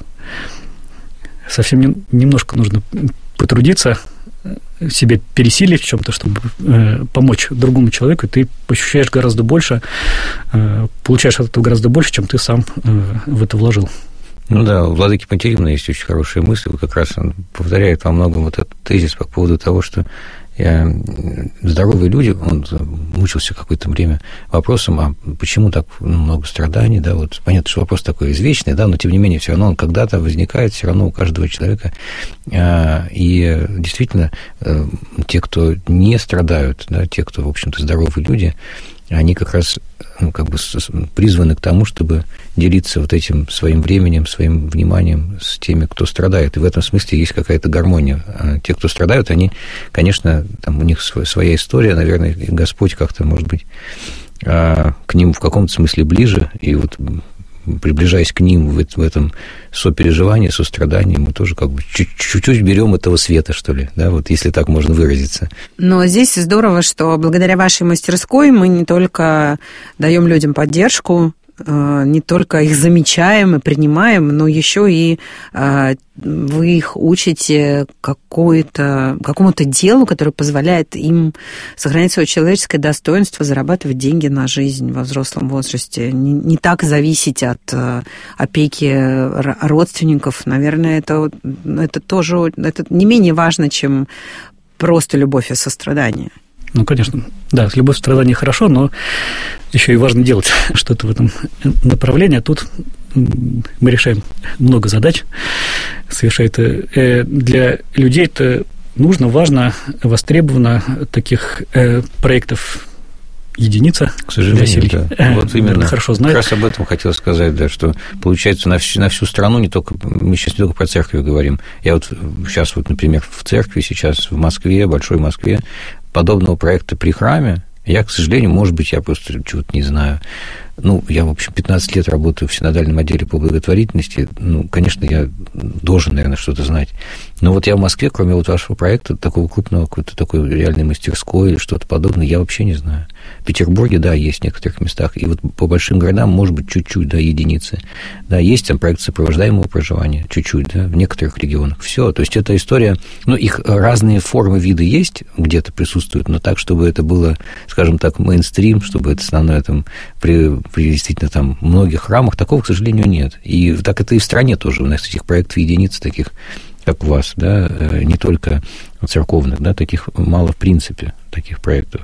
Совсем не, немножко нужно потрудиться, себе пересилить в чем-то, чтобы э, помочь другому человеку, и ты ощущаешь гораздо больше, э, получаешь от этого гораздо больше, чем ты сам э, в это вложил. Ну да, у Владыки Пантелеимона есть очень хорошая мысль, как раз он повторяет во многом вот этот тезис по поводу того, что я, здоровые люди, он мучился какое-то время вопросом, а почему так много страданий, да, вот понятно, что вопрос такой извечный, да, но тем не менее все равно он когда-то возникает, все равно у каждого человека, и действительно те, кто не страдают, да, те, кто, в общем-то, здоровые люди, они как раз ну, как бы призваны к тому, чтобы делиться вот этим своим временем, своим вниманием с теми, кто страдает. И в этом смысле есть какая-то гармония. А те, кто страдают, они, конечно, там у них своя история, наверное, и Господь как-то, может быть, к ним в каком-то смысле ближе, и вот приближаясь к ним в этом сопереживании, сострадании, мы тоже как бы чуть-чуть берем этого света, что ли, да, вот если так можно выразиться. Но здесь здорово, что благодаря вашей мастерской мы не только даем людям поддержку, не только их замечаем и принимаем, но еще и вы их учите какое-то, какому-то делу, которое позволяет им сохранять свое человеческое достоинство, зарабатывать деньги на жизнь во взрослом возрасте, не, не так зависеть от опеки родственников. Наверное, это, это тоже это не менее важно, чем просто любовь и сострадание. Ну, конечно, да, любовь и сострадание хорошо, но еще и важно делать что-то в этом направлении. Тут мы решаем много задач, совершает для людей это нужно, важно, востребовано таких проектов единица. К сожалению, да. Э, вот именно. Хорошо знает. Как раз об этом хотел сказать, да, что получается на всю, на всю страну, не только, мы сейчас не только про церковь говорим. Я вот сейчас, вот, например, в церкви сейчас, в Москве, большой Москве, подобного проекта при храме, я, к сожалению, может быть, я просто чего-то не знаю. Ну, я, в общем, пятнадцать лет работаю в синодальном отделе по благотворительности. Ну, конечно, я должен, наверное, что-то знать. Но вот я в Москве, кроме вот вашего проекта, такого крупного, какой-то такой реальной мастерской или что-то подобное, я вообще не знаю. В Петербурге, да, есть в некоторых местах. И вот по большим городам, может быть, чуть-чуть, да, единицы. Да, есть там проект сопровождаемого проживания, чуть-чуть, да, в некоторых регионах. Все. То есть эта история, ну, их разные формы, виды есть, где-то присутствуют, но так, чтобы это было, скажем так, мейнстрим, чтобы это основное там при при действительно там многих храмах, такого, к сожалению, нет. И так это и в стране тоже. У нас этих проектов единиц таких, как у вас, да, не только церковных, да, таких мало в принципе, таких проектов.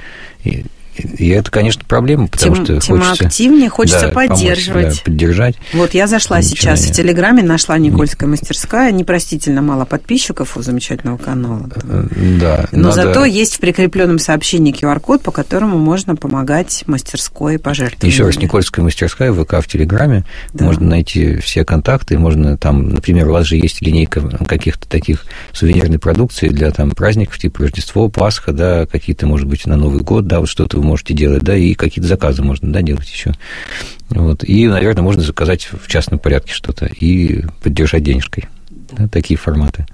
И, и это, конечно, проблема, потому тем, что тем хочется... активнее хочется да, поддерживать. Помочь, да, поддержать. Вот я зашла сейчас в Телеграме, нашла Никольская мастерская, непростительно мало подписчиков у замечательного канала. Да, но надо... зато есть в прикрепленном сообщении ку ар код, по которому можно помогать мастерской пожертвовать. Еще раз, Никольская мастерская, ВК в Телеграме, да. Можно найти все контакты, можно там, например, у вас же есть линейка каких-то таких сувенирной продукции для там праздников, типа Рождество, Пасха, да, какие-то, может быть, на Новый год, да, вот что-то вы можете делать, да, и какие-то заказы можно, да, делать еще. Вот. И, наверное, можно заказать в частном порядке что-то и поддержать денежкой. Да, такие форматы.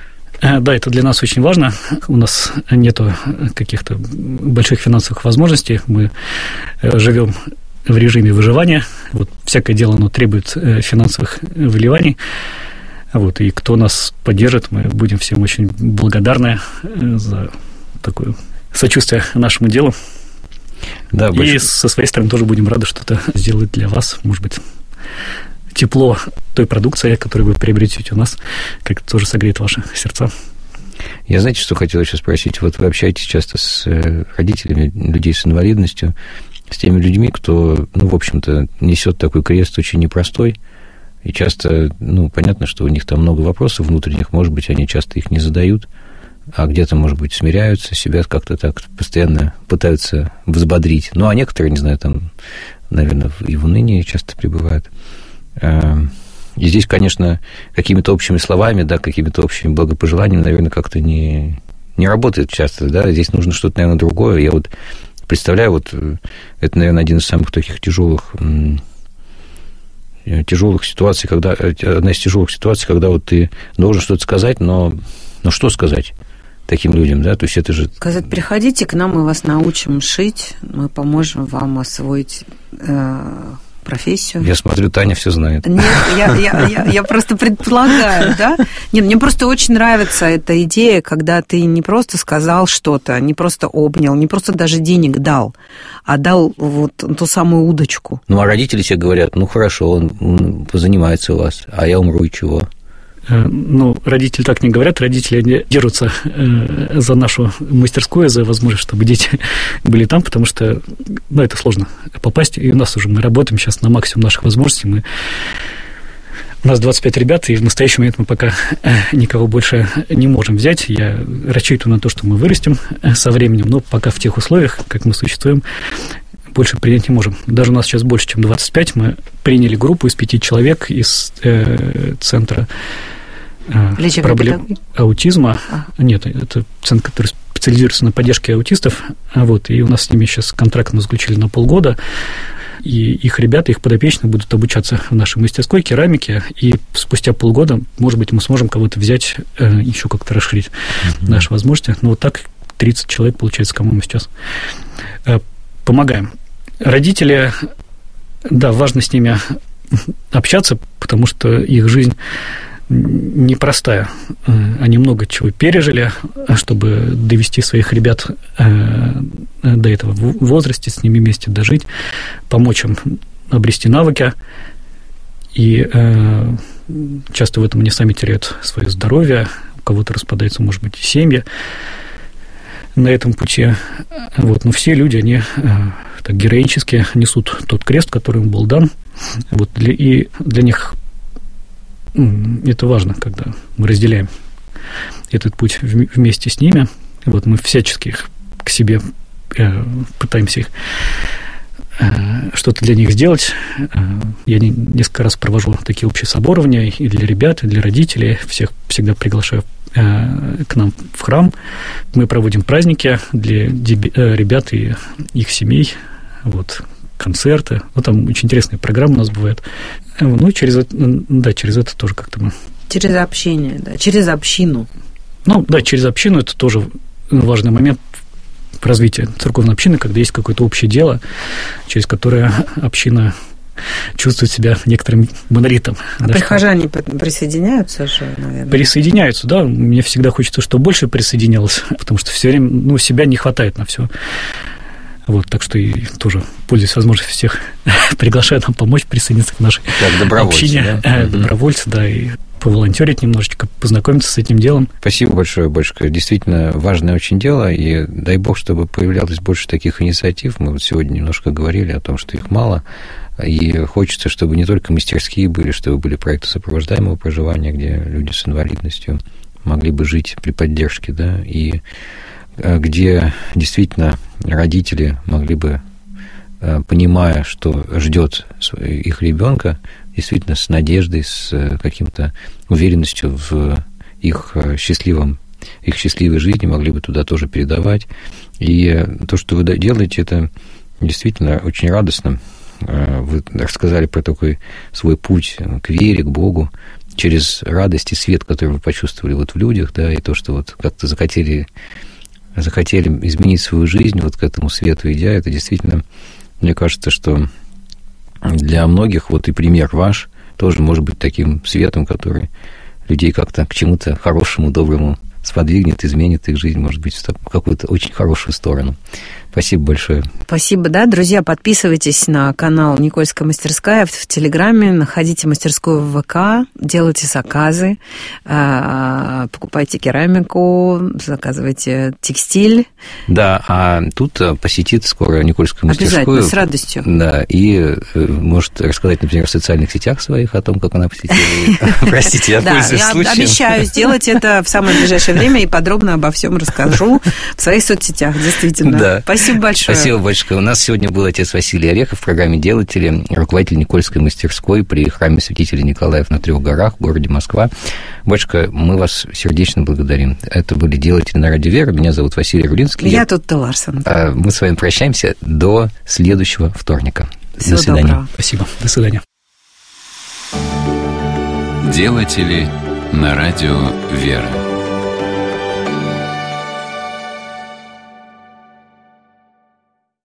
Да, это для нас очень важно. У нас нету каких-то больших финансовых возможностей. Мы живем в режиме выживания. Вот всякое дело, оно требует финансовых выливаний. Вот, и кто нас поддержит, мы будем всем очень благодарны за такое сочувствие нашему делу. Да, и больше... со своей стороны тоже будем рады что-то сделать для вас. Может быть, тепло той продукции, которую вы приобретете у нас, как-то тоже согреет ваши сердца. Я, знаете, что хотел еще спросить? Вот вы общаетесь часто с родителями людей с инвалидностью, с теми людьми, кто, ну, в общем-то, несет такой крест очень непростой, и часто, ну, понятно, что у них там много вопросов внутренних, может быть, они часто их не задают, а где-то, может быть, смиряются, себя как-то так постоянно пытаются взбодрить. Ну, а некоторые, не знаю, там, наверное, и в унынии часто пребывают. И здесь, конечно, какими-то общими словами, да, какими-то общими благопожеланиями, наверное, как-то не, не работает часто, да, здесь нужно что-то, наверное, другое. Я вот представляю, вот это, наверное, один из самых таких тяжелых, тяжелых ситуаций, когда, одна из тяжелых ситуаций, когда вот ты должен что-то сказать, но, но что сказать таким людям, да, то есть это же... Сказать, приходите к нам, мы вас научим шить, мы поможем вам освоить э, профессию. Я смотрю, Таня все знает. Нет, я, я, я, я просто предполагаю, да? Нет, мне просто очень нравится эта идея, когда ты не просто сказал что-то, не просто обнял, не просто даже денег дал, а дал вот ту самую удочку. Ну, а родители тебе говорят, ну, хорошо, он, он позанимается у вас, а я умру, и чего? Ну, родители так не говорят, родители держатся за нашу мастерскую, за возможность, чтобы дети были там, потому что, ну, это сложно попасть, и у нас уже мы работаем сейчас на максимум наших возможностей, мы... У нас двадцать пять ребят, и в настоящий момент мы пока никого больше не можем взять. Я рассчитываю на то, что мы вырастем со временем, но пока в тех условиях, как мы существуем, больше принять не можем. Даже у нас сейчас больше, чем двадцать пять. Мы приняли группу из пяти человек из э, центра э, проблем аутизма. А. Нет, это центр, который специализируется на поддержке аутистов. Вот, и у нас с ними сейчас контракт мы заключили на полгода. И их ребята, их подопечные будут обучаться в нашей мастерской керамике. И спустя полгода, может быть, мы сможем кого-то взять, э, еще как-то расширить mm-hmm. наши возможности. Но вот так тридцать человек, получается, кому мы сейчас э, помогаем. Родители, да, важно с ними общаться, потому что их жизнь непростая. Они много чего пережили, чтобы довести своих ребят до этого в возрасте, с ними вместе дожить, помочь им обрести навыки. И часто в этом они сами теряют свое здоровье, кого-то распадаются, может быть, семьи на этом пути. Вот. Но все люди, они так героически несут тот крест, который им был дан. Вот. И для них это важно, когда мы разделяем этот путь вместе с ними. Вот. Мы всячески их к себе пытаемся их что-то для них сделать. Я несколько раз провожу такие общие соборования и для ребят, и для родителей. Всех всегда приглашаю к нам в храм. Мы проводим праздники для ребят и их семей. Вот, концерты. Вот там очень интересные программы у нас бывают. Ну, через это, да, через это тоже как-то мы... Через общение, да, через общину. Ну, да, через общину это тоже важный момент развития церковной общины, когда есть какое-то общее дело, через которое община чувствует себя некоторым монолитом. А да, прихожане что... присоединяются же, наверное? Присоединяются, да. Мне всегда хочется, чтобы больше присоединялось, потому что все время, ну, себя не хватает на все. Вот, так что и тоже, пользуясь возможностью, всех приглашаю нам помочь присоединиться к нашей общине. Да? Добровольцы, да, и поволонтерить немножечко, познакомиться с этим делом. Спасибо большое, Боречка. Действительно важное очень дело, и дай бог, чтобы появлялось больше таких инициатив. Мы вот сегодня немножко говорили о том, что их мало, и хочется, чтобы не только мастерские были, чтобы были проекты сопровождаемого проживания, где люди с инвалидностью могли бы жить при поддержке, да, и где действительно родители могли бы, понимая, что ждет их ребенка, действительно с надеждой, с каким-то уверенностью в их счастливом, их счастливой жизни, могли бы туда тоже передавать. И то, что вы делаете, это действительно очень радостно. Вы рассказали про такой свой путь к вере, к Богу, через радость и свет, который вы почувствовали вот в людях, да, и то, что вот как-то захотели, захотели изменить свою жизнь вот к этому свету идя, это действительно, мне кажется, что для многих вот и пример ваш тоже может быть таким светом, который людей как-то к чему-то хорошему, доброму сподвигнет, изменит их жизнь, может быть, в какую-то очень хорошую сторону. Спасибо большое. Спасибо, да. Друзья, подписывайтесь на канал «Никольская мастерская» в Телеграме, находите мастерскую в ВК, делайте заказы, покупайте керамику, заказывайте текстиль. Да, а тут посетит скоро Никольскую мастерскую. Обязательно, с радостью. Да, и может рассказать, например, в социальных сетях своих о том, как она посетила. Простите, я пользуюсь случаем. Я обещаю сделать это в самое ближайшее время и подробно обо всем расскажу в своих соцсетях, действительно. Да. Спасибо большое. Спасибо большое. У нас сегодня был отец Василий Орехов в программе «Делатели», руководитель Никольской мастерской при храме святителя Николаев на Трех горах в городе Москва. Батюшка, мы вас сердечно благодарим. Это были «Делатели» на Радио Вера. Меня зовут Василий Рулинский. Я Тутта Ларсен. Мы с вами прощаемся до следующего вторника. Всего до свидания. Доброго. Спасибо. До свидания. «Делатели» на Радио Вера.